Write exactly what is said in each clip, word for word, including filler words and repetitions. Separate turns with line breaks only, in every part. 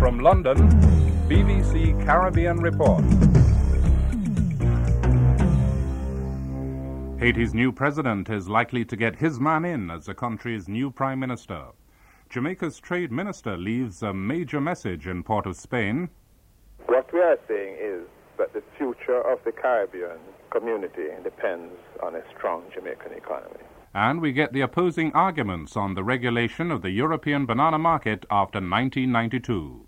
From London, B B C Caribbean Report. Haiti's new president is likely to get his man in as the country's new prime minister. Jamaica's trade minister leaves a major message in Port of Spain.
What we are saying is that the future of the Caribbean community depends on a strong Jamaican economy.
And we get the opposing arguments on the regulation of the European banana market after nineteen ninety-two.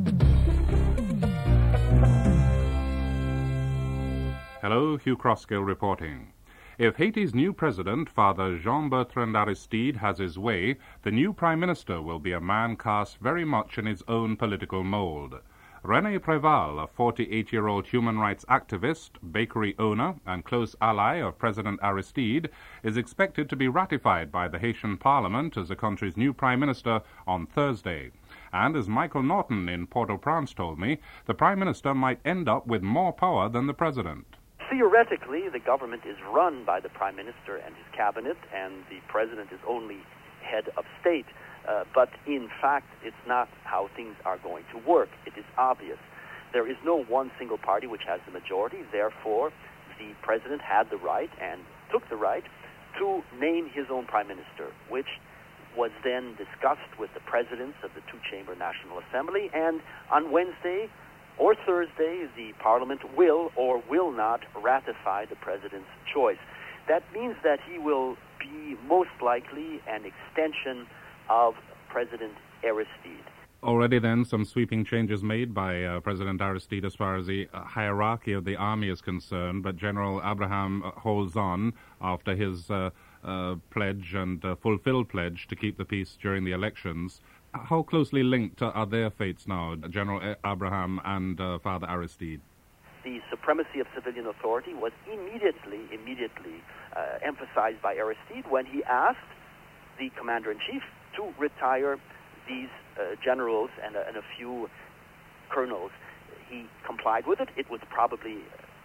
Hello, Hugh Crossgill reporting. If Haiti's new president, Father Jean-Bertrand Aristide, has his way, the new prime minister will be a man cast very much in his own political mold. René Préval, a forty-eight-year-old human rights activist, bakery owner, and close ally of President Aristide, is expected to be ratified by the Haitian Parliament as the country's new prime minister on Thursday. And as Michael Norton in Port-au-Prince told me, the prime minister might end up with more power than the president.
Theoretically, the government is run by the prime minister and his cabinet, and the president is only head of state. Uh, but in fact, it's not how things are going to work. It is obvious. There is no one single party which has the majority. Therefore, the president had the right and took the right to name his own prime minister, which was then discussed with the presidents of the two-chamber National Assembly. And on Wednesday or Thursday, the Parliament will or will not ratify the president's choice. That means that he will be most likely an extension of President Aristide.
Already then, some sweeping changes made by uh, President Aristide as far as the uh, hierarchy of the army is concerned, but General Abraham uh, holds on after his uh, uh, pledge and uh, fulfilled pledge to keep the peace during the elections. How closely linked are their fates now, General Abraham and uh, Father Aristide?
The supremacy of civilian authority was immediately, immediately uh, emphasized by Aristide when he asked the commander-in-chief to retire these uh, generals and, uh, and a few colonels. He complied with it. It was probably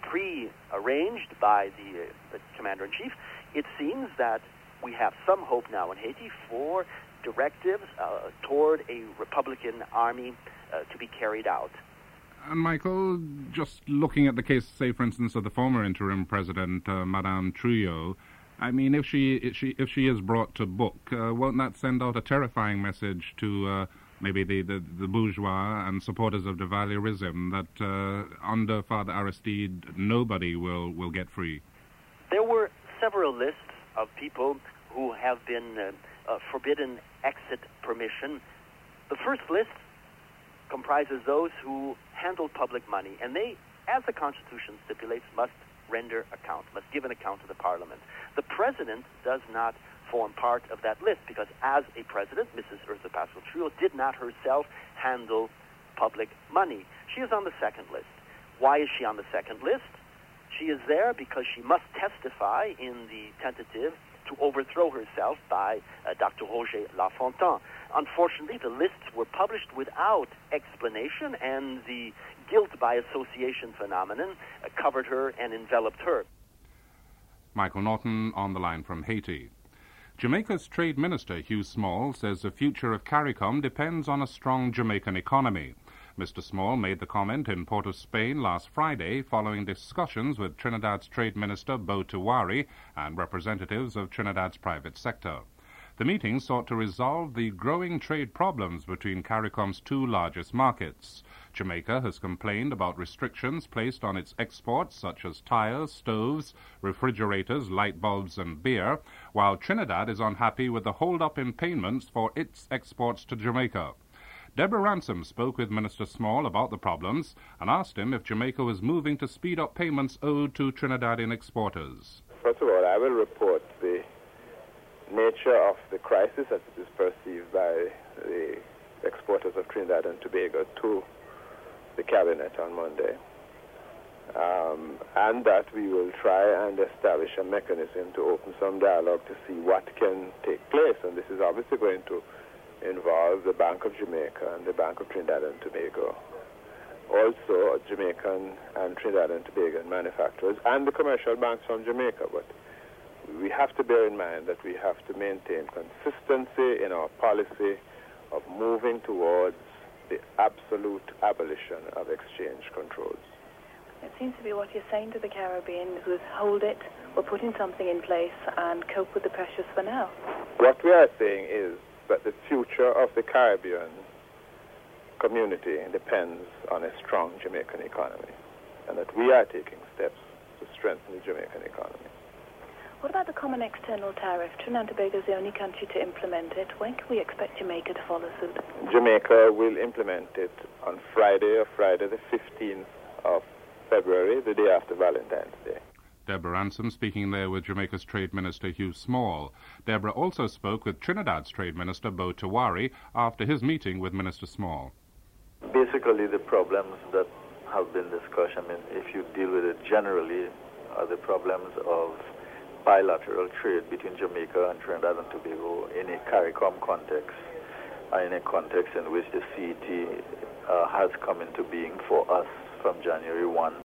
pre-arranged by the, uh, the commander-in-chief. It seems that we have some hope now in Haiti for directives uh, toward a Republican army uh, to be carried out.
And Michael, just looking at the case, say, for instance, of the former interim president, uh, Madame Trujillo, I mean, if she if she if she is brought to book, uh, won't that send out a terrifying message to uh, maybe the, the, the bourgeois and supporters of the Valierism that uh, under Father Aristide nobody will, will get free?
There were several lists of people who have been uh, uh, forbidden exit permission. The first list comprises those who handle public money, and they, as the Constitution stipulates, must render account, must give an account to the Parliament. The President does not form part of that list because as a President, Missus Urtha Pascual Trujillo did not herself handle public money. She is on the second list. Why is she on the second list? She is there because she must testify in the tentative to overthrow herself by uh, Doctor Roger Lafontaine. Unfortunately, the lists were published without explanation, and the guilt by association phenomenon uh, covered her and enveloped her.
Michael Norton on the line from Haiti. Jamaica's Trade Minister Hugh Small says the future of CARICOM depends on a strong Jamaican economy. Mister Small made the comment in Port of Spain last Friday following discussions with Trinidad's Trade Minister Bo Tiwari and representatives of Trinidad's private sector. The meeting sought to resolve the growing trade problems between CARICOM's two largest markets. Jamaica has complained about restrictions placed on its exports such as tires, stoves, refrigerators, light bulbs and beer, while Trinidad is unhappy with the hold-up in payments for its exports to Jamaica. Deborah Ransom spoke with Minister Small about the problems and asked him if Jamaica was moving to speed up payments owed to Trinidadian exporters.
First of all, I will report the nature of the crisis as it is perceived by the exporters of Trinidad and Tobago to the Cabinet on Monday. Um, and that we will try and establish a mechanism to open some dialogue to see what can take place. And this is obviously going to involve the Bank of Jamaica and the Bank of Trinidad and Tobago. Also, Jamaican and Trinidad and Tobago manufacturers and the commercial banks from Jamaica. But we have to bear in mind that we have to maintain consistency in our policy of moving towards the absolute abolition of exchange controls.
It seems to be what you're saying to the Caribbean, who's hold it, we're putting something in place and cope with the pressures for now.
What we are saying is that the future of the Caribbean community depends on a strong Jamaican economy, and that we are taking steps to strengthen the Jamaican economy.
What about the common external tariff? Trinidad and Tobago is the only country to implement it. When can we expect Jamaica to follow suit?
Jamaica will implement it on Friday or Friday the fifteenth of February, the day after Valentine's Day.
Deborah Ransom speaking there with Jamaica's Trade Minister Hugh Small. Deborah also spoke with Trinidad's Trade Minister Bo Tawari after his meeting with Minister Small.
Basically, the problems that have been discussed, I mean, if you deal with it generally, are the problems of bilateral trade between Jamaica and Trinidad and Tobago in a CARICOM context, and in a context in which the C E T uh, has come into being for us from January first,